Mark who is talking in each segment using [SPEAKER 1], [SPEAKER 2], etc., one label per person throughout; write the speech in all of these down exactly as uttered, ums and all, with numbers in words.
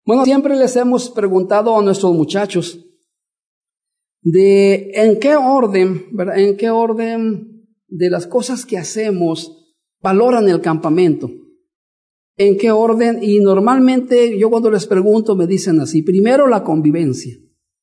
[SPEAKER 1] Bueno, siempre les hemos preguntado a nuestros muchachos de en qué orden, ¿verdad? En qué orden de las cosas que hacemos valoran el campamento. En qué orden, y normalmente yo cuando les pregunto me dicen así: primero la convivencia.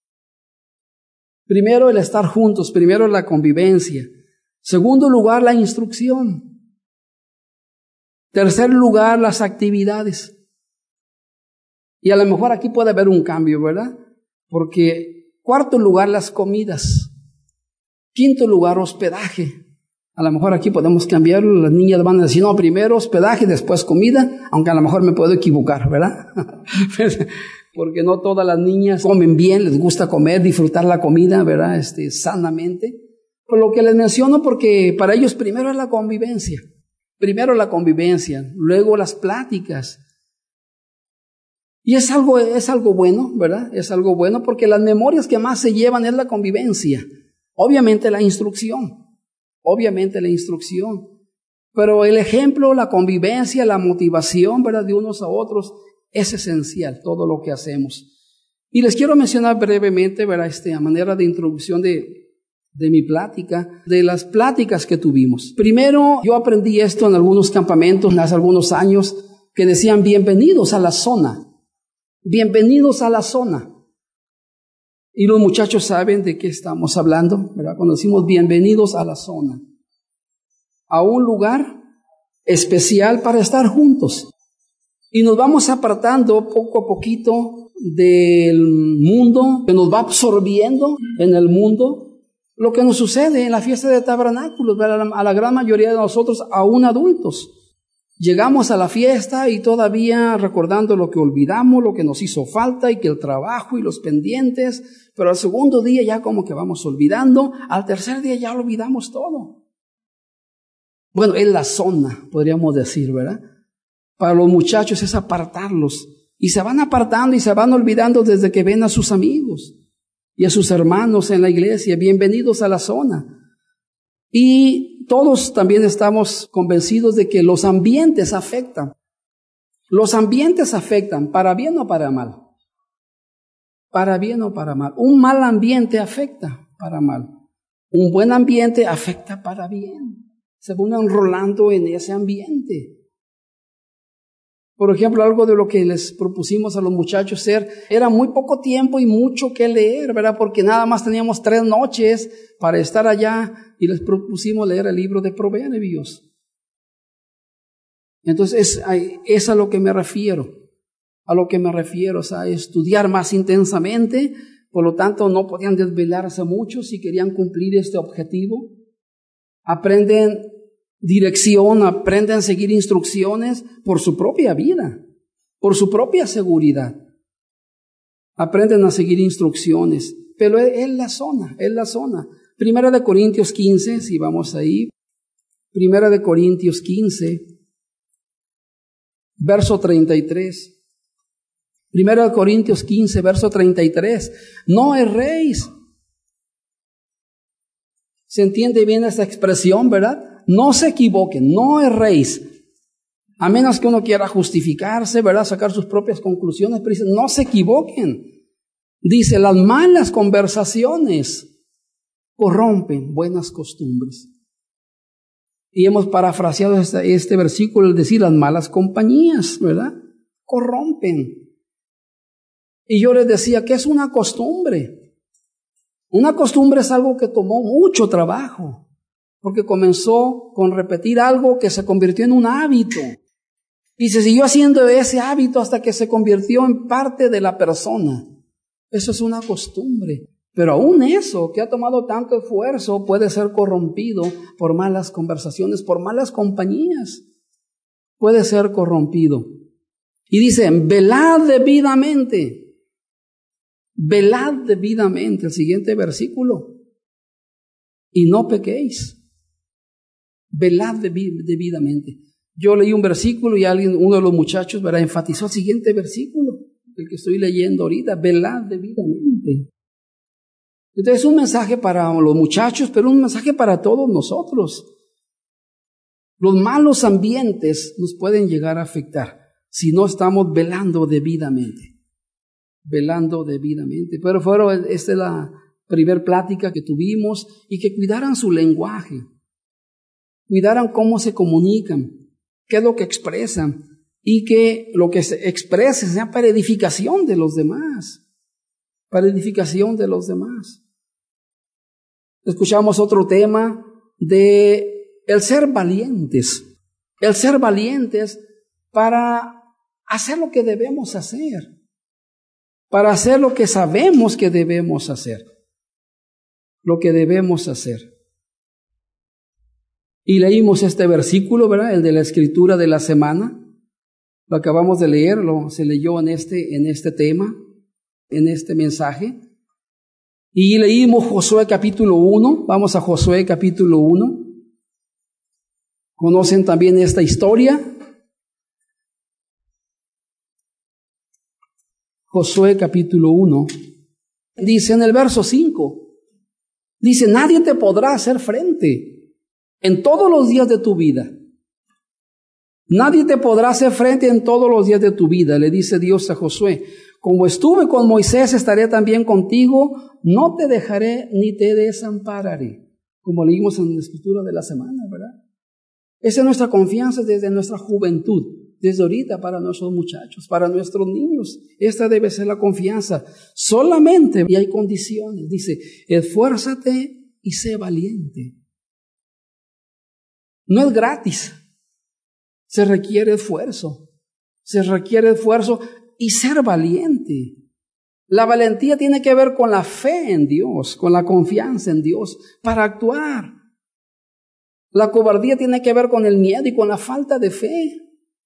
[SPEAKER 1] Primero el estar juntos, primero la convivencia. Segundo lugar, la instrucción. Tercer lugar, las actividades. Y a lo mejor aquí puede haber un cambio, ¿verdad? Porque cuarto lugar, las comidas. Quinto lugar, hospedaje. A lo mejor aquí podemos cambiarlo. Las niñas van a decir, no, primero hospedaje, después comida, aunque a lo mejor me puedo equivocar, ¿verdad? Porque no todas las niñas comen bien, les gusta comer, disfrutar la comida, ¿verdad? Este, sanamente. Por lo que les menciono, porque para ellos primero es la convivencia. Primero la convivencia, luego las pláticas. Y es algo, es algo bueno, ¿verdad? Es algo bueno porque las memorias que más se llevan es la convivencia. Obviamente la instrucción. Obviamente la instrucción. Pero el ejemplo, la convivencia, la motivación, ¿verdad? De unos a otros es esencial, todo lo que hacemos. Y les quiero mencionar brevemente, ¿verdad? Este, a manera de introducción de, de mi plática, de las pláticas que tuvimos. Primero, yo aprendí esto en algunos campamentos hace algunos años que decían bienvenidos a la zona. Bienvenidos a la zona. Y los muchachos saben de qué estamos hablando, ¿verdad? Cuando decimos bienvenidos a la zona. A un lugar especial para estar juntos. Y nos vamos apartando poco a poquito del mundo que nos va absorbiendo en el mundo. Lo que nos sucede en la fiesta de tabernáculos, ¿verdad? A la gran mayoría de nosotros, aún adultos. Llegamos a la fiesta y todavía recordando lo que olvidamos, lo que nos hizo falta y que el trabajo y los pendientes, pero al segundo día ya como que vamos olvidando, al tercer día ya olvidamos todo. Bueno, es la zona, podríamos decir, ¿verdad? Para los muchachos es apartarlos y se van apartando y se van olvidando desde que ven a sus amigos y a sus hermanos en la iglesia. Bienvenidos a la zona. Y todos también estamos convencidos de que los ambientes afectan. Los ambientes afectan, para bien o para mal. Para bien o para mal. Un mal ambiente afecta para mal. Un buen ambiente afecta para bien. Se van enrolando en ese ambiente. Por ejemplo, algo de lo que les propusimos a los muchachos hacer, era muy poco tiempo y mucho que leer, ¿verdad? Porque nada más teníamos tres noches para estar allá y les propusimos leer el libro de Proverbios. Entonces, es, es a lo que me refiero, a lo que me refiero, o sea, estudiar más intensamente, por lo tanto no podían desvelarse mucho si querían cumplir este objetivo. Aprenden dirección, aprenden a seguir instrucciones por su propia vida, por su propia seguridad. Aprenden a seguir instrucciones, pero es la zona, es la zona. Primera de Corintios quince, si vamos ahí, Primera de Corintios quince, verso treinta y tres. Primera de Corintios quince, verso treinta y tres. No erréis. ¿Se entiende bien esta expresión, verdad? No se equivoquen, no erréis. A menos que uno quiera justificarse, ¿verdad? Sacar sus propias conclusiones, pero dice, no se equivoquen. Dice, las malas conversaciones corrompen buenas costumbres. Y hemos parafraseado este, este versículo, es decir, las malas compañías, ¿verdad? Corrompen. Y yo les decía, ¿qué es una costumbre? Una costumbre es algo que tomó mucho trabajo. Porque comenzó con repetir algo que se convirtió en un hábito. Y se siguió haciendo ese hábito hasta que se convirtió en parte de la persona. Eso es una costumbre. Pero aún eso, que ha tomado tanto esfuerzo, puede ser corrompido por malas conversaciones, por malas compañías. Puede ser corrompido. Y dice, velad debidamente. Velad debidamente. El siguiente versículo. Y no pequéis. Velad debidamente. Yo leí un versículo y alguien, uno de los muchachos, ¿verdad?, enfatizó el siguiente versículo, el que estoy leyendo ahorita, velad debidamente. Entonces es un mensaje para los muchachos, pero un mensaje para todos nosotros. Los malos ambientes nos pueden llegar a afectar si no estamos velando debidamente. velando debidamente. Pero fueron, esta es la primer plática que tuvimos, y que cuidaran su lenguaje, cuidaran cómo se comunican, qué es lo que expresan, y que lo que se exprese sea para edificación de los demás, para edificación de los demás. Escuchamos otro tema de el ser valientes, el ser valientes para hacer lo que debemos hacer, para hacer lo que sabemos que debemos hacer, lo que debemos hacer. Y leímos este versículo, ¿verdad? El de la escritura de la semana. Lo acabamos de leer, lo, se leyó en este, en este tema, en este mensaje. Y leímos Josué capítulo uno. Vamos a Josué capítulo uno. ¿Conocen también esta historia? Josué capítulo uno. Dice en el verso cinco. Dice, nadie te podrá hacer frente en todos los días de tu vida. Nadie te podrá hacer frente en todos los días de tu vida, le dice Dios a Josué. Como estuve con Moisés, estaré también contigo, no te dejaré ni te desampararé. Como leímos en la escritura de la semana, ¿verdad? Esa es nuestra confianza desde nuestra juventud, desde ahorita para nuestros muchachos, para nuestros niños. Esta debe ser la confianza. Solamente, y hay condiciones, dice, esfuérzate y sé valiente. No es gratis. Se requiere esfuerzo, se requiere esfuerzo y ser valiente. La valentía tiene que ver con la fe en Dios, con la confianza en Dios para actuar. La cobardía tiene que ver con el miedo y con la falta de fe.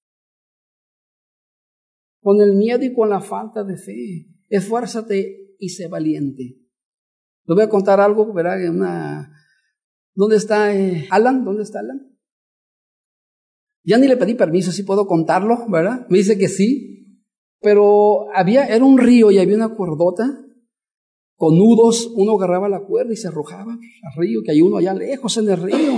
[SPEAKER 1] Con el miedo y con la falta de fe. Esfuérzate y sé valiente. Les voy a contar algo, ¿verdad? Una... ¿Dónde está eh, Alan? ¿Dónde está Alan? Ya ni le pedí permiso, si puedo contarlo, ¿verdad? Me dice que sí, pero había, era un río y había una cuerdota con nudos. Uno agarraba la cuerda y se arrojaba al río, que hay uno allá lejos en el río.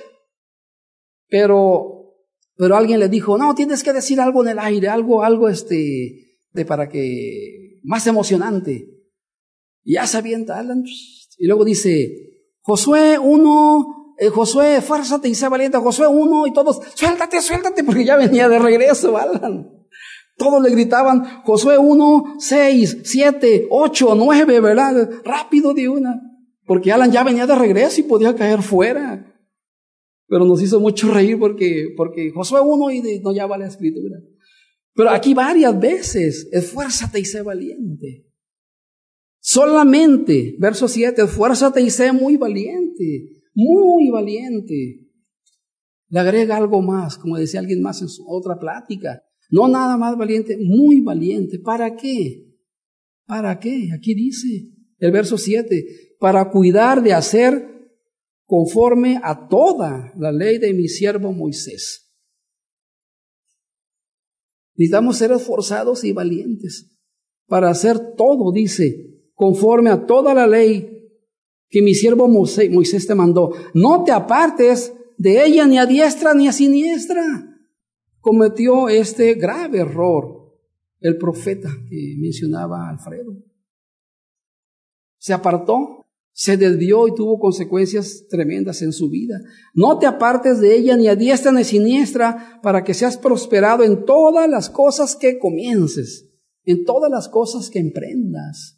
[SPEAKER 1] Pero, pero alguien le dijo, no, tienes que decir algo en el aire, algo, algo este, de para que, más emocionante. Y ya se avienta Alan, y luego dice, Josué uno... Eh, Josué, esfuérzate y sé valiente. Josué uno, y todos, suéltate, suéltate, porque ya venía de regreso, Alan. Todos le gritaban, Josué uno, seis, siete, ocho, nueve, ¿verdad? Rápido de una. Porque Alan ya venía de regreso y podía caer fuera. Pero nos hizo mucho reír porque, porque Josué uno y de, no ya va la escritura. Pero aquí varias veces, esfuérzate y sé valiente. Solamente, verso siete, esfuérzate y sé muy valiente. Muy valiente. Le agrega algo más, como decía alguien más en su otra plática. No nada más valiente, muy valiente. ¿Para qué? ¿Para qué? Aquí dice el verso siete. Para cuidar de hacer conforme a toda la ley de mi siervo Moisés. Necesitamos ser esforzados y valientes para hacer todo, dice, conforme a toda la ley que mi siervo Moisés te mandó. No te apartes de ella ni a diestra ni a siniestra. Cometió este grave error el profeta que mencionaba Alfredo. Se apartó, se desvió y tuvo consecuencias tremendas en su vida. No te apartes de ella ni a diestra ni a siniestra, para que seas prosperado en todas las cosas que comiences, en todas las cosas que emprendas.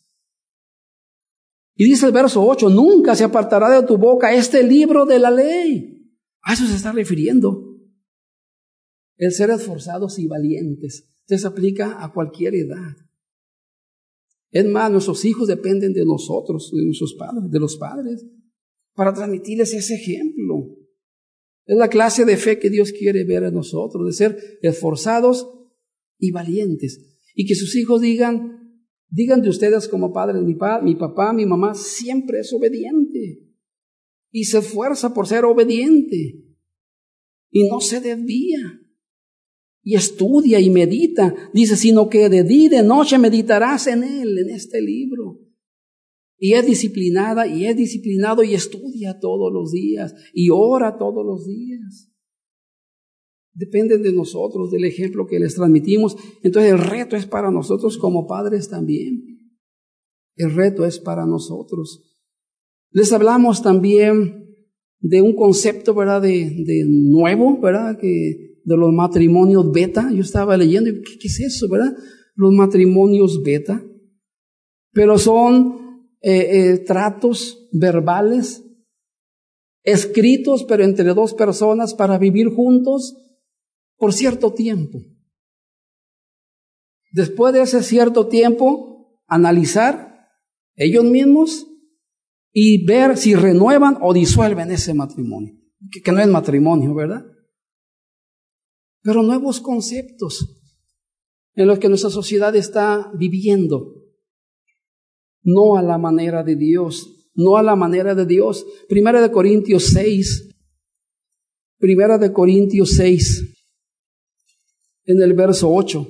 [SPEAKER 1] Y dice el verso ocho, nunca se apartará de tu boca este libro de la ley. A eso se está refiriendo. El ser esforzados y valientes. Esto se aplica a cualquier edad. Es más, nuestros hijos dependen de nosotros, de nuestros padres, de los padres, para transmitirles ese ejemplo. Es la clase de fe que Dios quiere ver en nosotros, de ser esforzados y valientes. Y que sus hijos digan, Digan de ustedes como padres, mi, pa, mi papá, mi mamá siempre es obediente y se esfuerza por ser obediente y no se desvía y estudia y medita. Dice, sino que de día y de noche meditarás en él, en este libro. Y es disciplinada y es disciplinado y estudia todos los días y ora todos los días. Dependen de nosotros, del ejemplo que les transmitimos. Entonces el reto es para nosotros como padres también. El reto es para nosotros. Les hablamos también de un concepto, ¿verdad? De, de nuevo, ¿verdad? Que de los matrimonios beta. Yo estaba leyendo, y ¿qué, qué es eso, verdad? Los matrimonios beta. Pero son eh, eh, tratos verbales, escritos, pero entre dos personas para vivir juntos por cierto tiempo. Después de ese cierto tiempo, analizar ellos mismos y ver si renuevan o disuelven ese matrimonio. Que, que no es matrimonio, ¿verdad? Pero nuevos conceptos en los que nuestra sociedad está viviendo. No a la manera de Dios, no a la manera de Dios. Primera de Corintios seis, Primera de Corintios seis, en el verso ocho.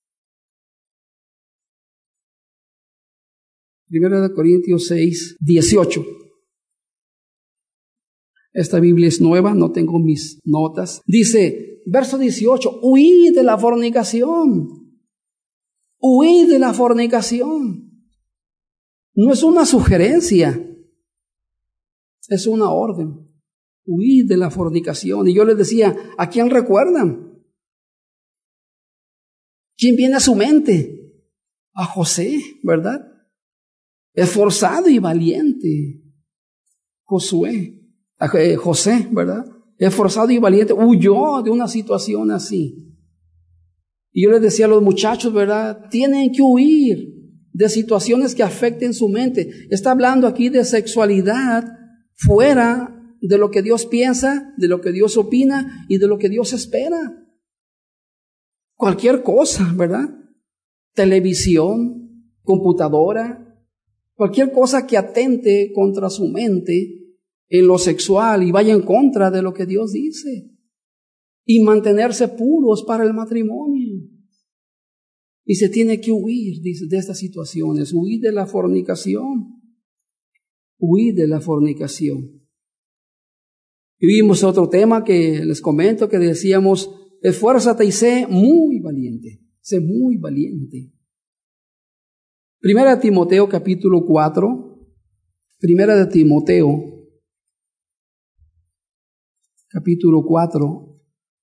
[SPEAKER 1] Primera de Corintios seis, dieciocho. Esta Biblia es nueva, no tengo mis notas. Dice, verso dieciocho, huid de la fornicación. Huid de la fornicación. No es una sugerencia, es una orden. Huid de la fornicación. Y yo les decía, ¿a quién recuerdan? ¿Quién viene a su mente? A José, ¿verdad? Esforzado y valiente. Josué, eh, José, ¿verdad? Esforzado y valiente, huyó de una situación así. Y yo les decía a los muchachos, ¿verdad? Tienen que huir de situaciones que afecten su mente. Está hablando aquí de sexualidad fuera de lo que Dios piensa, de lo que Dios opina y de lo que Dios espera. Cualquier cosa, ¿verdad? Televisión, computadora, cualquier cosa que atente contra su mente en lo sexual y vaya en contra de lo que Dios dice. Y mantenerse puros para el matrimonio. Y se tiene que huir, dice, de estas situaciones. Huir de la fornicación. Huir de la fornicación. Y vimos otro tema que les comento, que decíamos, esfuérzate y sé muy valiente. Sé muy valiente. Primera de Timoteo capítulo cuatro. Primera de Timoteo capítulo cuatro.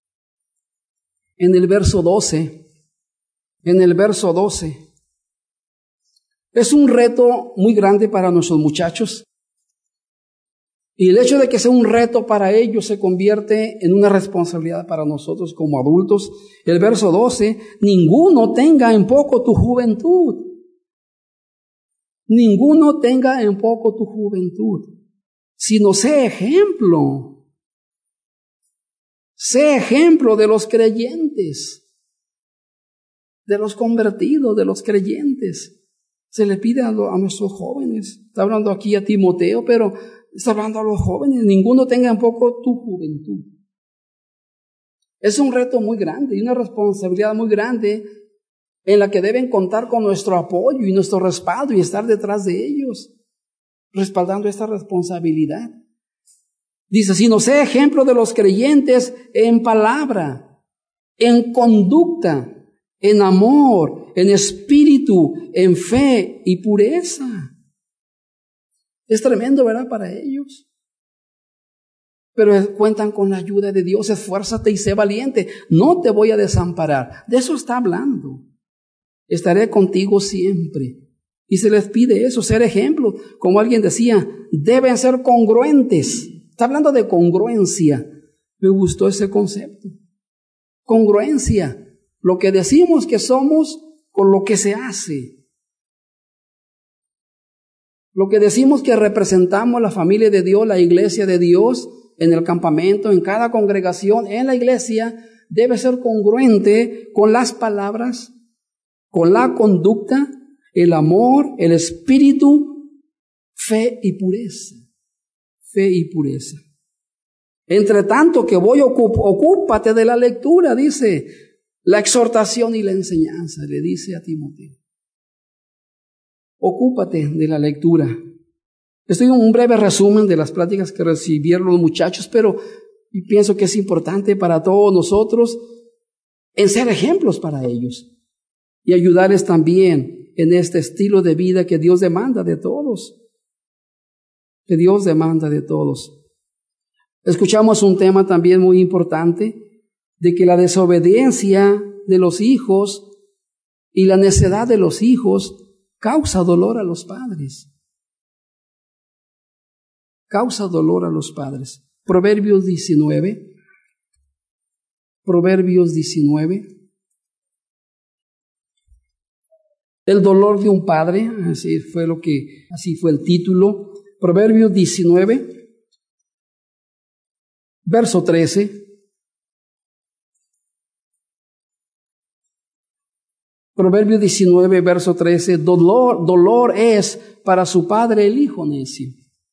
[SPEAKER 1] En el verso doce. En el verso doce. Es un reto muy grande para nuestros muchachos. Y el hecho de que sea un reto para ellos se convierte en una responsabilidad para nosotros como adultos. El verso doce, ninguno tenga en poco tu juventud. Ninguno tenga en poco tu juventud, sino sé ejemplo. Sé ejemplo de los creyentes. De los convertidos, de los creyentes. Se le pide a, lo, a nuestros jóvenes. Está hablando aquí a Timoteo, pero está hablando a los jóvenes. Ninguno tenga en poco tu juventud. Es un reto muy grande y una responsabilidad muy grande en la que deben contar con nuestro apoyo y nuestro respaldo y estar detrás de ellos, respaldando esta responsabilidad. Dice, si no sé ejemplo de los creyentes en palabra, en conducta, en amor, en espíritu, en fe y pureza. Es tremendo, ¿verdad? Para ellos. Pero cuentan con la ayuda de Dios. Esfuérzate y sé valiente. No te voy a desamparar. De eso está hablando. Estaré contigo siempre. Y se les pide eso, ser ejemplo. Como alguien decía, deben ser congruentes. Está hablando de congruencia. Me gustó ese concepto. Congruencia. Lo que decimos que somos con lo que se hace. Lo que decimos que representamos la familia de Dios, la iglesia de Dios, en el campamento, en cada congregación, en la iglesia, debe ser congruente con las palabras, con la conducta, el amor, el espíritu, fe y pureza. Fe y pureza. Entre tanto que voy, ocup- ocúpate de la lectura, dice, la exhortación y la enseñanza, le dice a Timoteo. Ocúpate de la lectura. Estoy en un breve resumen de las pláticas que recibieron los muchachos, pero Y pienso que es importante para todos nosotros en ser ejemplos para ellos y ayudarles también en este estilo de vida que Dios demanda de todos. Que Dios demanda de todos. Escuchamos un tema también muy importante de que la desobediencia de los hijos y la necedad de los hijos causa dolor a los padres. Causa dolor a los padres. Proverbios diecinueve. Proverbios diecinueve. El dolor de un padre, así fue lo que, así fue el título. Proverbios diecinueve, verso trece. Proverbios diecinueve, verso trece. Dolor, dolor es para su padre el hijo necio.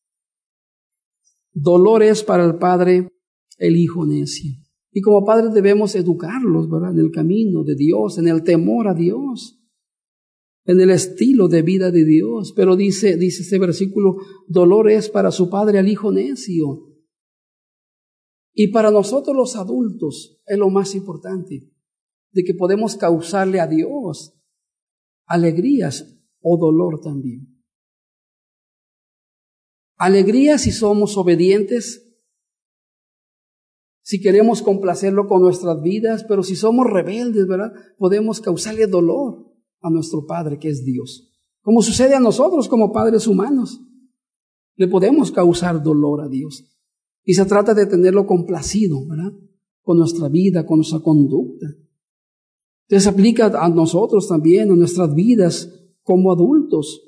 [SPEAKER 1] Dolor es para el padre el hijo necio. Y como padres debemos educarlos, ¿verdad? En el camino de Dios, en el temor a Dios, en el estilo de vida de Dios. Pero dice, dice este versículo, dolor es para su padre al hijo necio. Y para nosotros los adultos es lo más importante, de que podemos causarle a Dios alegrías o dolor también. Alegría si somos obedientes, si queremos complacerlo con nuestras vidas, pero si somos rebeldes, ¿verdad? Podemos causarle dolor a nuestro Padre que es Dios. Como sucede a nosotros como padres humanos, le podemos causar dolor a Dios. Y se trata de tenerlo complacido, ¿verdad? Con nuestra vida, con nuestra conducta. Entonces aplica a nosotros también, a nuestras vidas como adultos.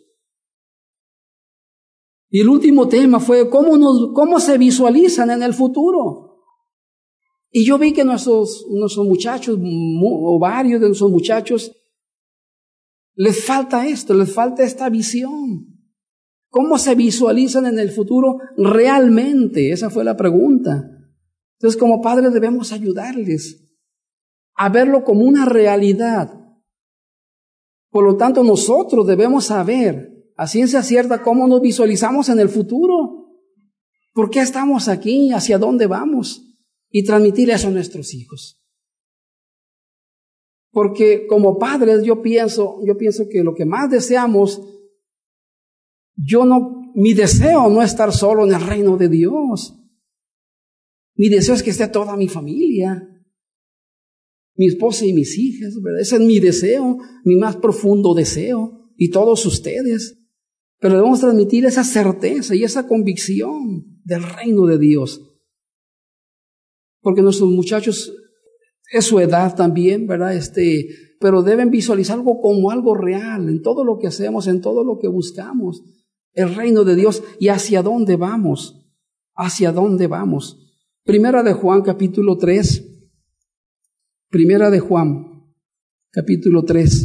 [SPEAKER 1] Y el último tema fue cómo, nos, cómo se visualizan en el futuro. Y yo vi que nuestros, nuestros muchachos, o varios de nuestros muchachos, les falta esto, les falta esta visión. ¿Cómo se visualizan en el futuro realmente? Esa fue la pregunta. Entonces, como padres debemos ayudarles a verlo como una realidad. Por lo tanto, nosotros debemos saber a ciencia cierta cómo nos visualizamos en el futuro. ¿Por qué estamos aquí? ¿Hacia dónde vamos? Y transmitir eso a nuestros hijos. Porque como padres yo pienso, yo pienso que lo que más deseamos, yo no, mi deseo no es estar solo en el reino de Dios. Mi deseo es que esté toda mi familia, mi esposa y mis hijas, ¿verdad? Ese es mi deseo, mi más profundo deseo, y todos ustedes. Pero debemos transmitir esa certeza y esa convicción del reino de Dios. Porque nuestros muchachos es su edad también, ¿verdad? Este, pero deben visualizar algo como algo real en todo lo que hacemos, en todo lo que buscamos. El reino de Dios y hacia dónde vamos. Hacia dónde vamos. Primera de Juan, capítulo tres. Primera de Juan, capítulo tres.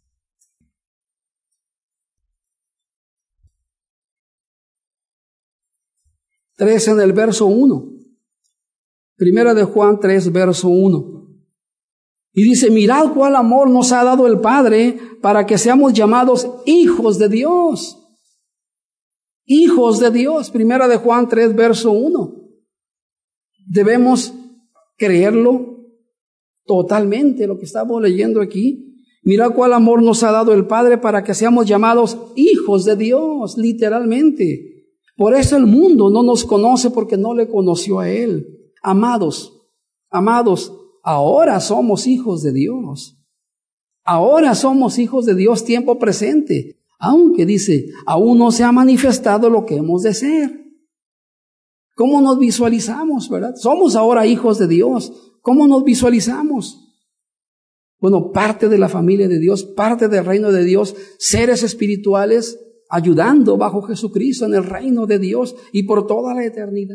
[SPEAKER 1] tres en el verso uno. Primera de Juan tres, verso uno. Y dice, mirad cuál amor nos ha dado el Padre para que seamos llamados hijos de Dios. Hijos de Dios. Primera de Juan tres, verso uno. Debemos creerlo totalmente, lo que estamos leyendo aquí. Mirad cuál amor nos ha dado el Padre para que seamos llamados hijos de Dios, literalmente. Por eso el mundo no nos conoce porque no le conoció a Él. Amados, amados, ahora somos hijos de Dios. Ahora somos hijos de Dios tiempo presente. Aunque dice, aún no se ha manifestado lo que hemos de ser. ¿Cómo nos visualizamos, verdad? Somos ahora hijos de Dios. ¿Cómo nos visualizamos? Bueno, parte de la familia de Dios, parte del reino de Dios, seres espirituales, ayudando bajo Jesucristo en el reino de Dios y por toda la eternidad.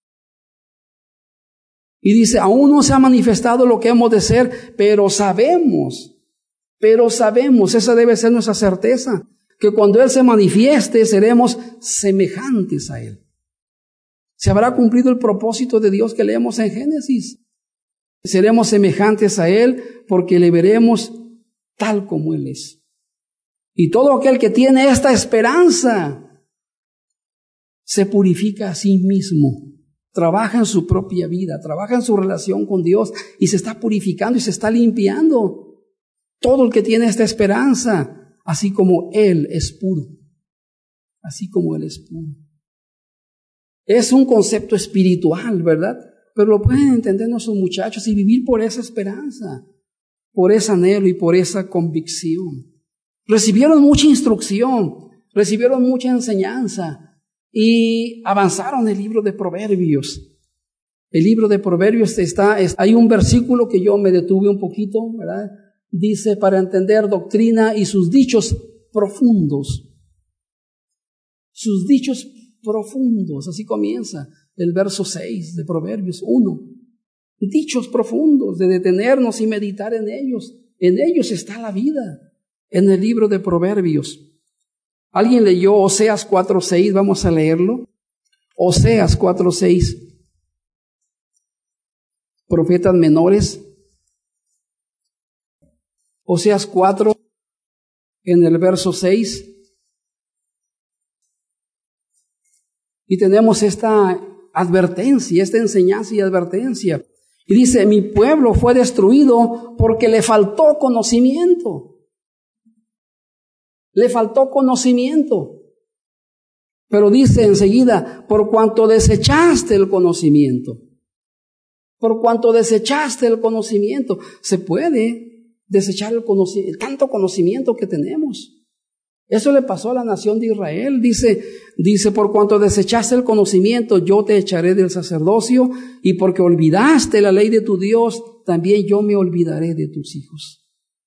[SPEAKER 1] Y dice, aún no se ha manifestado lo que hemos de ser, pero sabemos, pero sabemos, esa debe ser nuestra certeza, que cuando Él se manifieste seremos semejantes a Él. Se habrá cumplido el propósito de Dios que leemos en Génesis. Seremos semejantes a Él porque le veremos tal como Él es. Y todo aquel que tiene esta esperanza se purifica a sí mismo trabaja en su propia vida, trabaja en su relación con Dios y se está purificando y se está limpiando. Todo el que tiene esta esperanza, así como Él es puro, así como Él es puro. Es un concepto espiritual, ¿verdad? Pero lo pueden entender nuestros muchachos y vivir por esa esperanza, por ese anhelo y por esa convicción. Recibieron mucha instrucción, recibieron mucha enseñanza y avanzaron el libro de Proverbios. El libro de Proverbios está, es, hay un versículo que yo me detuve un poquito, ¿verdad? Dice, para entender doctrina y sus dichos profundos. Sus dichos profundos, así comienza el verso seis de Proverbios uno. Dichos profundos, de detenernos y meditar en ellos. En ellos está la vida, en el libro de Proverbios. ¿Alguien leyó Oseas cuatro seis? Vamos a leerlo. Oseas cuatro seis. Profetas menores. Oseas cuatro, en el verso seis. Y tenemos esta advertencia, esta enseñanza y advertencia. Y dice, mi pueblo fue destruido porque le faltó conocimiento. Le faltó conocimiento. Pero dice enseguida, por cuanto desechaste el conocimiento. Por cuanto desechaste el conocimiento. Se puede desechar el, conoci- el tanto conocimiento que tenemos. Eso le pasó a la nación de Israel. Dice, dice, por cuanto desechaste el conocimiento, yo te echaré del sacerdocio, y porque olvidaste la ley de tu Dios, también yo me olvidaré de tus hijos.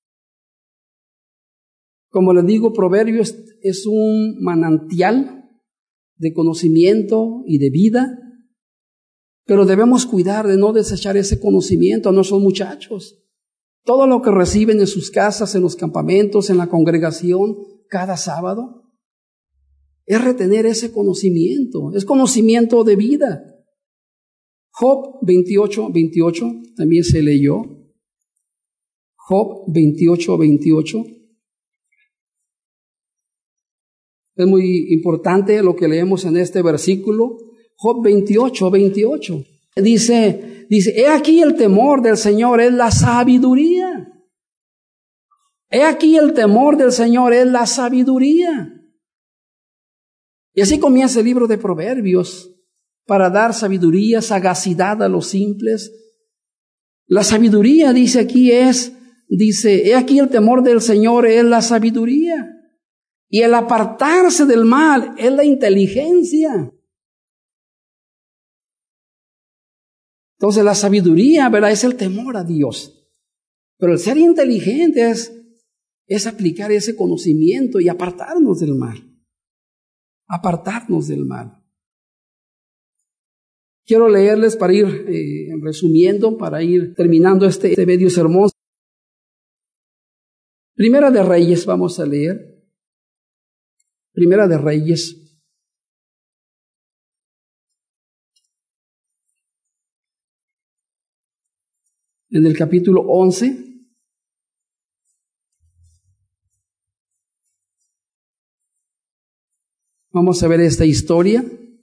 [SPEAKER 1] Como les digo, Proverbios es un manantial de conocimiento y de vida, pero debemos cuidar de no desechar ese conocimiento a nuestros muchachos. Todo lo que reciben en sus casas, en los campamentos, en la congregación, cada sábado, es retener ese conocimiento, es conocimiento de vida. Job veintiocho, veintiocho, también se leyó. Job veintiocho, veintiocho. Es muy importante lo que leemos en este versículo. Job veintiocho, veintiocho. Dice, dice, he aquí el temor del Señor es la sabiduría. He aquí el temor del Señor es la sabiduría. Y así comienza el libro de Proverbios, para dar sabiduría, sagacidad a los simples. La sabiduría, dice aquí, es, dice, he aquí el temor del Señor es la sabiduría. Y el apartarse del mal es la inteligencia. Entonces la sabiduría, ¿verdad?, es el temor a Dios. Pero el ser inteligente es, es aplicar ese conocimiento y apartarnos del mal. Apartarnos del mal. Quiero leerles para ir eh, resumiendo, para ir terminando este, este medio sermón. Primera de Reyes, vamos a leer. Primera de Reyes. En el capítulo once. Vamos a ver esta historia.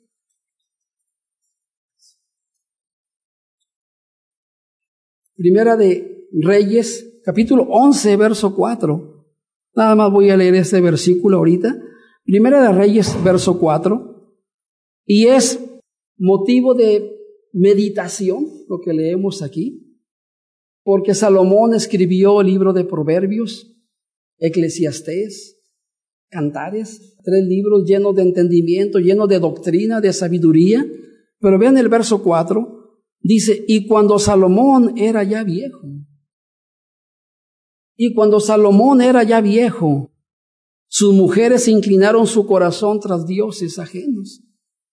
[SPEAKER 1] Primera de Reyes, capítulo once, verso cuatro. Nada más voy a leer este versículo ahorita. Primera de Reyes, verso cuatro. Y es motivo de meditación lo que leemos aquí. Porque Salomón escribió el libro de Proverbios, Eclesiastés, Cantares, tres libros llenos de entendimiento, llenos de doctrina, de sabiduría. Pero vean el verso cuatro, dice, y cuando Salomón era ya viejo, y cuando Salomón era ya viejo, sus mujeres inclinaron su corazón tras dioses ajenos.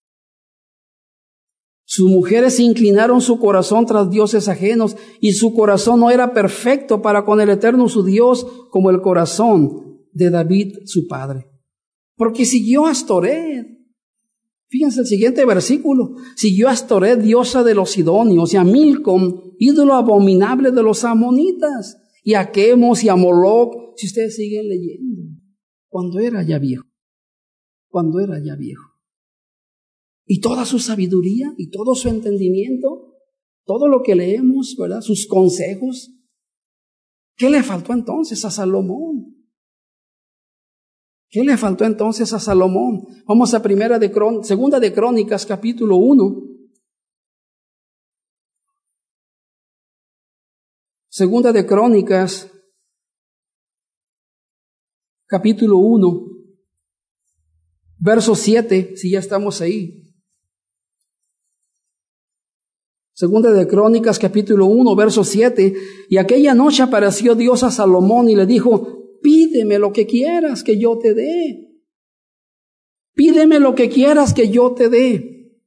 [SPEAKER 1] Sus mujeres inclinaron su corazón tras dioses ajenos, y su corazón no era perfecto para con el Eterno su Dios, como el corazón de David su padre. Porque siguió a Astoret. Fíjense el siguiente versículo. Siguió a Astoret, diosa de los sidonios, y a Milcom, ídolo abominable de los amonitas, y a Quemos y a Moloc, si ustedes siguen leyendo. Cuando era ya viejo. Cuando era ya viejo. y toda su sabiduría y todo su entendimiento, todo lo que leemos, ¿verdad? Sus consejos. ¿Qué le faltó entonces a Salomón? ¿Qué le faltó entonces a Salomón? Vamos a primera de Crón- segunda de Crónicas, capítulo uno. Segunda de Crónicas, capítulo uno, verso siete, si ya estamos ahí. Segunda de Crónicas, capítulo uno, verso siete. Y aquella noche apareció Dios a Salomón y le dijo: pídeme lo que quieras que yo te dé. Pídeme lo que quieras que yo te dé.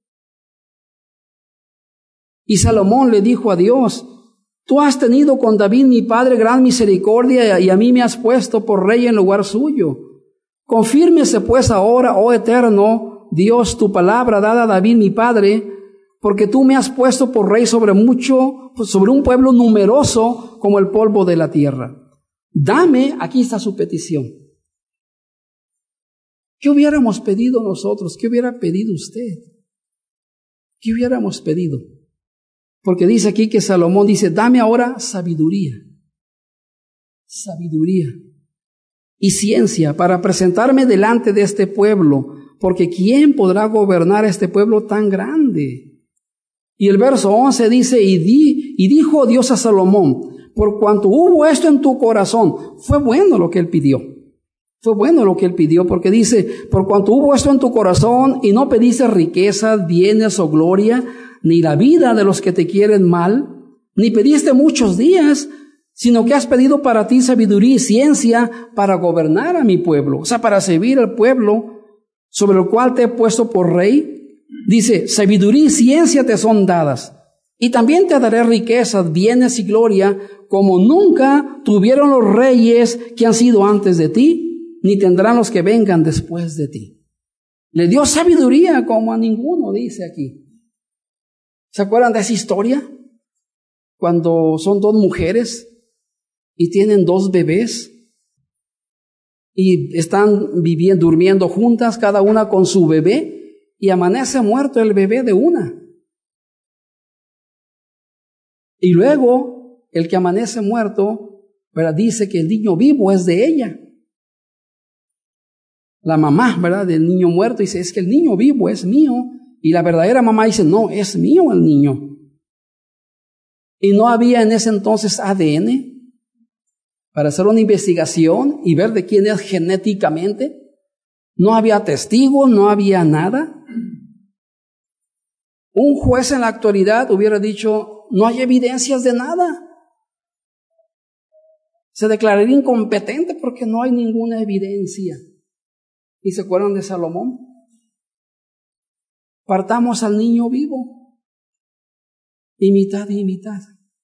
[SPEAKER 1] Y Salomón le dijo a Dios: tú has tenido con David mi padre gran misericordia y a mí me has puesto por rey en lugar suyo. Confírmese pues ahora, oh eterno Dios, tu palabra dada a David mi padre, porque tú me has puesto por rey sobre mucho, sobre un pueblo numeroso como el polvo de la tierra. Dame, aquí está su petición. ¿Qué hubiéramos pedido nosotros? ¿Qué hubiera pedido usted? ¿Qué hubiéramos pedido? Porque dice aquí que Salomón dice: dame ahora sabiduría, sabiduría y ciencia para presentarme delante de este pueblo, porque ¿quién podrá gobernar este pueblo tan grande? Y el verso once dice: y, di, y dijo Dios a Salomón: por cuanto hubo esto en tu corazón. Fue bueno lo que él pidió. Fue bueno lo que él pidió, porque dice: por cuanto hubo esto en tu corazón y no pediste riquezas, bienes o gloria, ni la vida de los que te quieren mal, ni pediste muchos días, sino que has pedido para ti sabiduría y ciencia para gobernar a mi pueblo, o sea, para servir al pueblo sobre el cual te he puesto por rey. Dice: sabiduría y ciencia te son dadas, y también te daré riquezas, bienes y gloria, como nunca tuvieron los reyes que han sido antes de ti, ni tendrán los que vengan después de ti. Le dio sabiduría como a ninguno, dice aquí. ¿Se acuerdan de esa historia? Cuando son dos mujeres y tienen dos bebés y están viviendo, durmiendo juntas, cada una con su bebé, y amanece muerto el bebé de una. Y luego el que amanece muerto, ¿verdad?, dice que el niño vivo es de ella. La mamá, ¿verdad?, del niño muerto dice: es que el niño vivo es mío. Y la verdadera mamá dice: no, es mío el niño. Y no había en ese entonces A D N para hacer una investigación y ver de quién es genéticamente. No había testigos, no había nada. Un juez en la actualidad hubiera dicho: no hay evidencias de nada. Se declararía incompetente porque no hay ninguna evidencia. ¿Y se acuerdan de Salomón? Partamos al niño vivo, y mitad y mitad.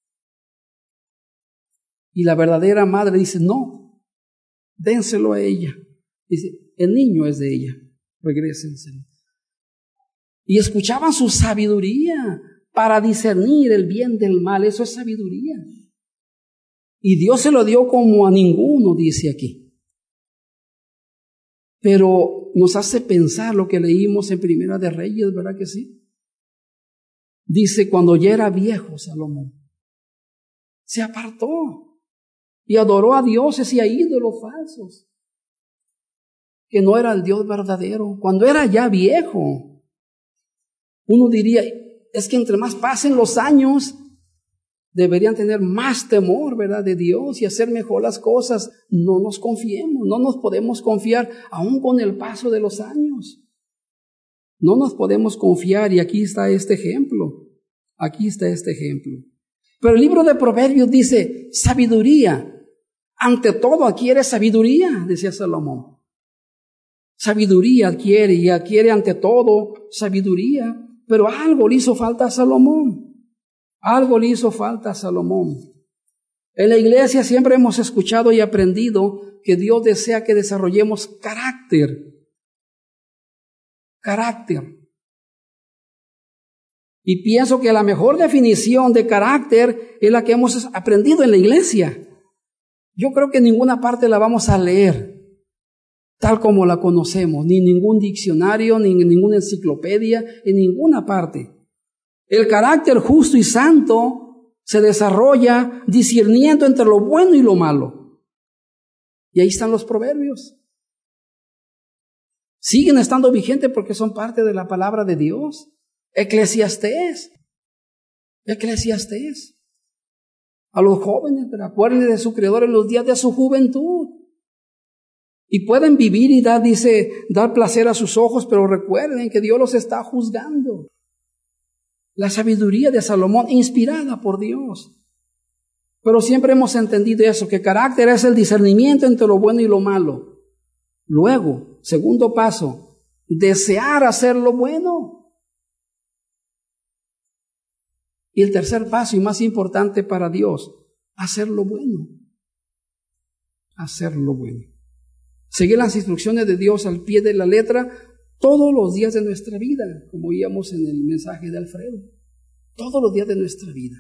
[SPEAKER 1] Y la verdadera madre dice: no, dénselo a ella. Dice: el niño es de ella, regrésenselo. Y escuchaban su sabiduría para discernir el bien del mal. Eso es sabiduría. Y Dios se lo dio como a ninguno, dice aquí. Pero nos hace pensar lo que leímos en Primera de Reyes, ¿verdad que sí? Dice: cuando ya era viejo Salomón, se apartó y adoró a dioses y a ídolos falsos, que no era el Dios verdadero. Cuando era ya viejo, uno diría: es que entre más pasen los años, deberían tener más temor, ¿verdad?, de Dios y hacer mejor las cosas. No nos confiemos, no nos podemos confiar aún con el paso de los años. No nos podemos confiar, y aquí está este ejemplo. Aquí está este ejemplo. Pero el libro de Proverbios dice: sabiduría. Ante todo adquiere sabiduría, decía Salomón. Sabiduría adquiere y adquiere ante todo sabiduría. Pero algo le hizo falta a Salomón. Algo le hizo falta a Salomón. En la iglesia siempre hemos escuchado y aprendido que Dios desea que desarrollemos carácter. Carácter. Y pienso que la mejor definición de carácter es la que hemos aprendido en la iglesia. Yo creo que en ninguna parte la vamos a leer. tal como la conocemos, ni en ningún diccionario, ni en ninguna enciclopedia, en ninguna parte. El carácter justo y santo se desarrolla discerniendo entre lo bueno y lo malo. Y ahí están los proverbios. Siguen estando vigentes porque son parte de la palabra de Dios. Eclesiastés. Eclesiastés. A los jóvenes, acuérdense de su Creador en los días de su juventud. Y pueden vivir y dar, dice, dar placer a sus ojos, pero recuerden que Dios los está juzgando. La sabiduría de Salomón, inspirada por Dios. Pero siempre hemos entendido eso, que carácter es el discernimiento entre lo bueno y lo malo. Luego, segundo paso, desear hacer lo bueno. Y el tercer paso y más importante para Dios, hacer lo bueno. Hacer lo bueno. Seguir las instrucciones de Dios al pie de la letra todos los días de nuestra vida, como oíamos en el mensaje de Alfredo. Todos los días de nuestra vida.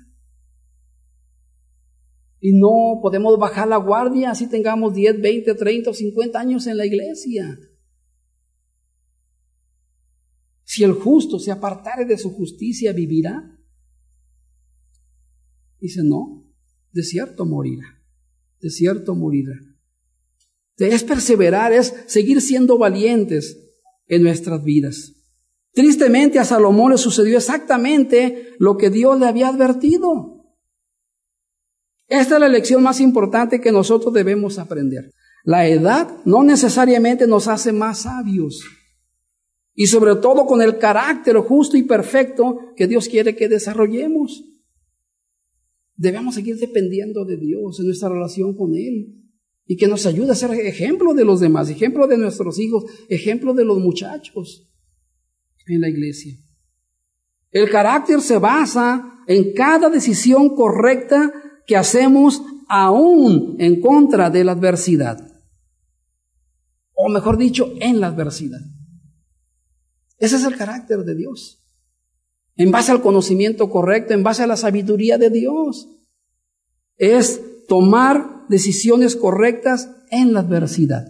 [SPEAKER 1] Y no podemos bajar la guardia así tengamos diez, veinte, treinta o cincuenta años en la iglesia. Si el justo se apartare de su justicia, ¿vivirá? Dice, no, de cierto morirá, de cierto morirá. Es perseverar, es seguir siendo valientes en nuestras vidas. Tristemente a Salomón le sucedió exactamente lo que Dios le había advertido. Esta es la lección más importante que nosotros debemos aprender. La edad no necesariamente nos hace más sabios. Y sobre todo con el carácter justo y perfecto que Dios quiere que desarrollemos. Debemos seguir dependiendo de Dios en nuestra relación con Él. Y que nos ayude a ser ejemplo de los demás, ejemplo de nuestros hijos, ejemplo de los muchachos en la iglesia. El carácter se basa en cada decisión correcta que hacemos aún en contra de la adversidad. O mejor dicho, en la adversidad. Ese es el carácter de Dios. En base al conocimiento correcto, en base a la sabiduría de Dios. Es tomar decisiones correctas en la adversidad.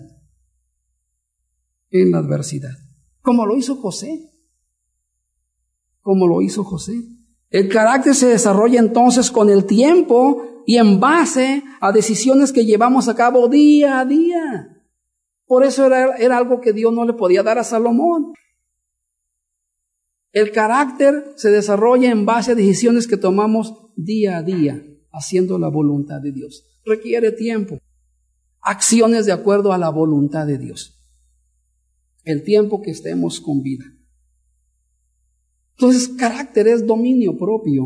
[SPEAKER 1] En la adversidad. Como lo hizo José. Como lo hizo José. El carácter se desarrolla entonces con el tiempo y en base a decisiones que llevamos a cabo día a día. Por eso era, era algo que Dios no le podía dar a Salomón. El carácter se desarrolla en base a decisiones que tomamos día a día, haciendo la voluntad de Dios. Requiere tiempo. Acciones de acuerdo a la voluntad de Dios. El tiempo que estemos con vida. Entonces, carácter es dominio propio.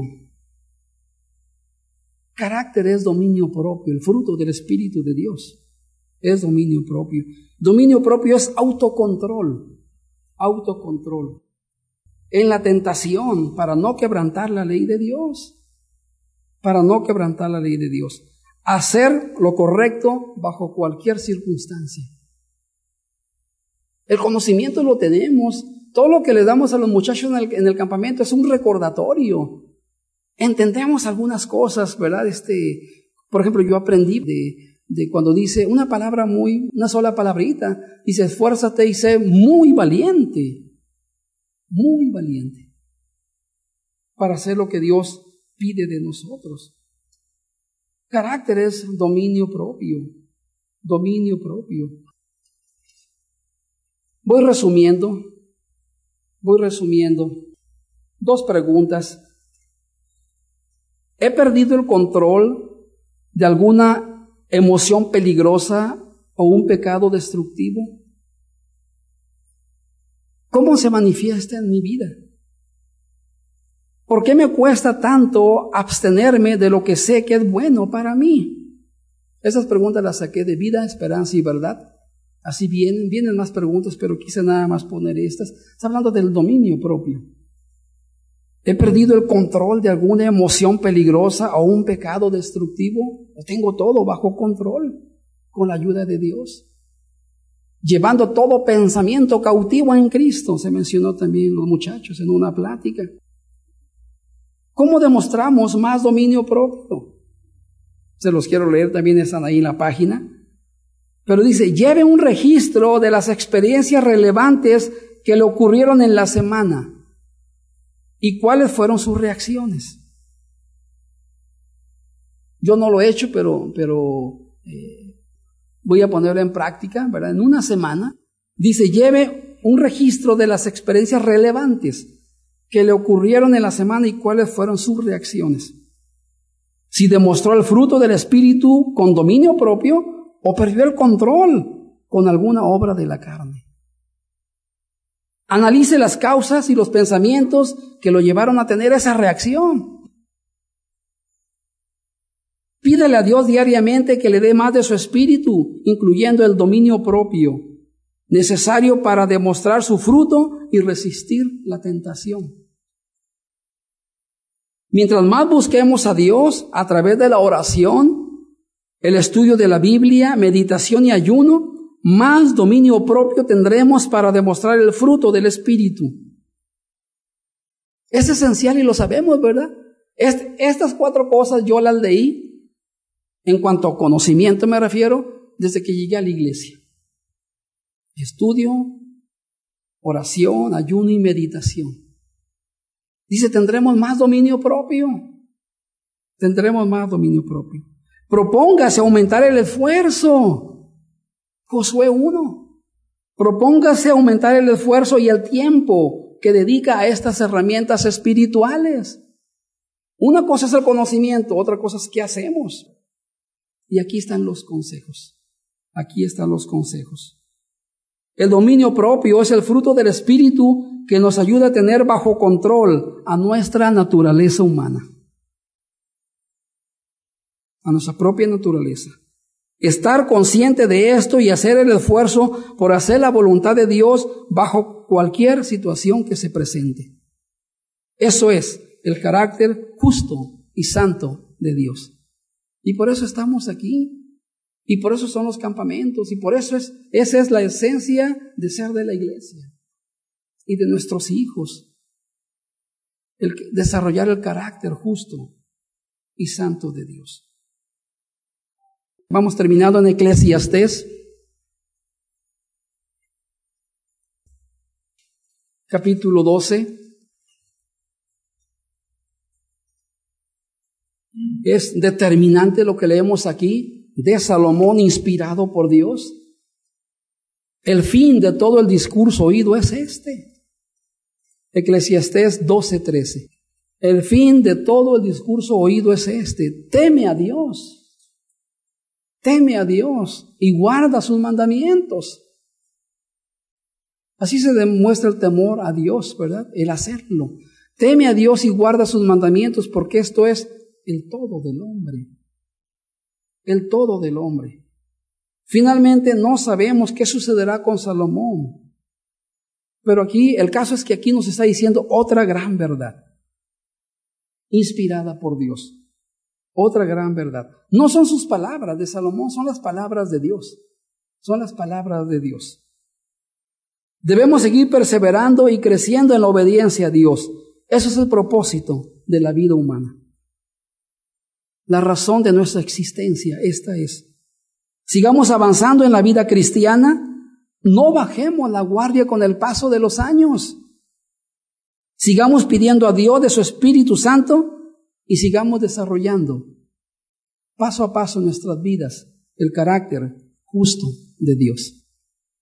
[SPEAKER 1] Carácter es dominio propio, el fruto del Espíritu de Dios. Es dominio propio. Dominio propio es autocontrol. Autocontrol. En la tentación, para no quebrantar la ley de Dios. Para no quebrantar la ley de Dios. Hacer lo correcto bajo cualquier circunstancia. El conocimiento lo tenemos. Todo lo que le damos a los muchachos en el, en el campamento es un recordatorio. Entendemos algunas cosas, ¿verdad? Este, por ejemplo, yo aprendí de, de cuando dice una palabra muy, una sola palabrita, dice, esfuérzate y sé muy valiente. Muy valiente. Para hacer lo que Dios pide de nosotros. Carácter es dominio propio. Dominio propio. Voy resumiendo. Voy resumiendo. Dos preguntas. ¿He perdido el control de alguna emoción peligrosa o un pecado destructivo? ¿Cómo se manifiesta en mi vida? ¿Por qué me cuesta tanto abstenerme de lo que sé que es bueno para mí? Esas preguntas las saqué de Vida, Esperanza y Verdad. Así vienen, vienen más preguntas, pero quise nada más poner estas. Está hablando del dominio propio. ¿He perdido el control de alguna emoción peligrosa o un pecado destructivo? Lo tengo todo bajo control, con la ayuda de Dios. Llevando todo pensamiento cautivo en Cristo, se mencionó también los muchachos en una plática. ¿Cómo demostramos más dominio propio? Se los quiero leer, también están ahí en la página. Pero dice, lleve un registro de las experiencias relevantes que le ocurrieron en la semana y cuáles fueron sus reacciones. Yo no lo he hecho, pero, pero eh, voy a ponerlo en práctica, ¿verdad? En una semana, dice, lleve un registro de las experiencias relevantes que le ocurrieron en la semana y cuáles fueron sus reacciones. Si demostró el fruto del Espíritu con dominio propio o perdió el control con alguna obra de la carne. Analice las causas y los pensamientos que lo llevaron a tener esa reacción. Pídele a Dios diariamente que le dé más de su espíritu, incluyendo el dominio propio, necesario para demostrar su fruto y resistir la tentación. Mientras más busquemos a Dios a través de la oración, el estudio de la Biblia, meditación y ayuno, más dominio propio tendremos para demostrar el fruto del Espíritu. Es esencial y lo sabemos, ¿verdad? Est- estas cuatro cosas yo las leí, en cuanto a conocimiento me refiero, desde que llegué a la iglesia. Estudio, oración, ayuno y meditación. Dice, tendremos más dominio propio. Tendremos más dominio propio. Propóngase aumentar el esfuerzo. Josué uno. Propóngase aumentar el esfuerzo y el tiempo que dedica a estas herramientas espirituales. Una cosa es el conocimiento, otra cosa es qué hacemos. Y aquí están los consejos. Aquí están los consejos. El dominio propio es el fruto del Espíritu que nos ayuda a tener bajo control a nuestra naturaleza humana. A nuestra propia naturaleza. Estar consciente de esto y hacer el esfuerzo por hacer la voluntad de Dios bajo cualquier situación que se presente. Eso es el carácter justo y santo de Dios. Y por eso estamos aquí. Y por eso son los campamentos. Y por eso es, esa es la esencia de ser de la iglesia. Y de nuestros hijos. El desarrollar el carácter justo y santo de Dios. Vamos terminando en Eclesiastés, capítulo doce. Es determinante lo que leemos aquí de Salomón inspirado por Dios. El fin de todo el discurso oído es este. Eclesiastés doce trece. El fin de todo el discurso oído es este. Teme a Dios. Teme a Dios y guarda sus mandamientos. Así se demuestra el temor a Dios, ¿verdad? El hacerlo. Teme a Dios y guarda sus mandamientos, porque esto es el todo del hombre. El todo del hombre. Finalmente no sabemos qué sucederá con Salomón. Pero aquí, el caso es que aquí nos está diciendo otra gran verdad. Inspirada por Dios. Otra gran verdad. No son sus palabras de Salomón, son las palabras de Dios. Son las palabras de Dios. Debemos seguir perseverando y creciendo en la obediencia a Dios. Eso es el propósito de la vida humana. La razón de nuestra existencia, esta es. Sigamos avanzando en la vida cristiana. No bajemos la guardia con el paso de los años. Sigamos pidiendo a Dios de su Espíritu Santo y sigamos desarrollando paso a paso en nuestras vidas el carácter justo de Dios.